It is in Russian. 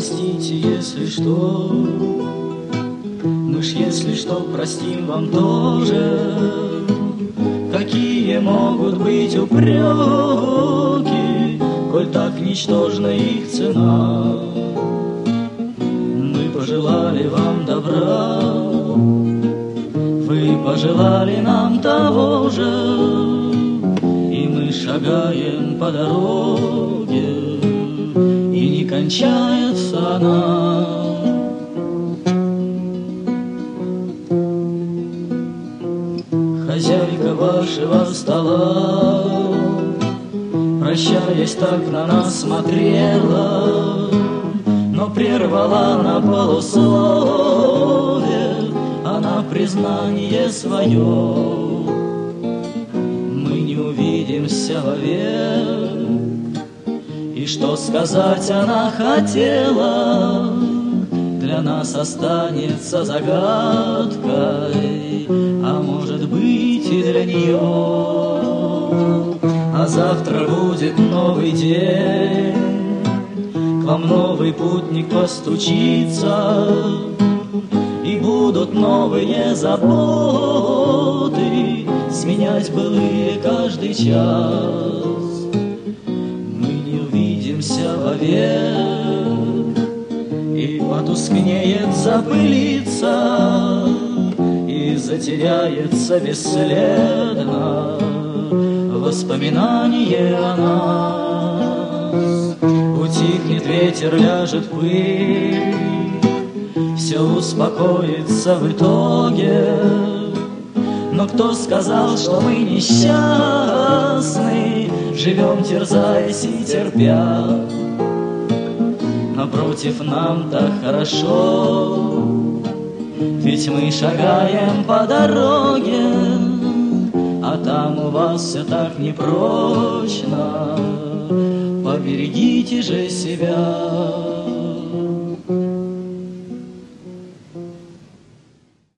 простите, если что. Мы ж, если что, простим вам тоже. Какие могут быть упреки, коль так ничтожна их цена? Мы пожелали вам добра, вы пожелали нам того же, и мы шагаем по дороге, и не кончается она. Хозяйка вашего стола, прощаясь, так на нас смотрела, но прервала на полуслове она признание свое. Мы не увидимся вовек, и что сказать она хотела, для нас останется загадкой, а может быть и для нее. А завтра будет новый день, к вам новый путник постучится, и будут новые заботы сменять былые каждый час. Мы не увидимся вовек, и потускнеет, запылится, и затеряется бесследно воспоминание о нас. Утихнет ветер, ляжет пыль, все успокоится в итоге. Но кто сказал, что мы несчастны, живем, терзаясь и терпя? Напротив, нам так хорошо, ведь мы шагаем по дороге, а там у вас все так непрочно. Поберегите же себя.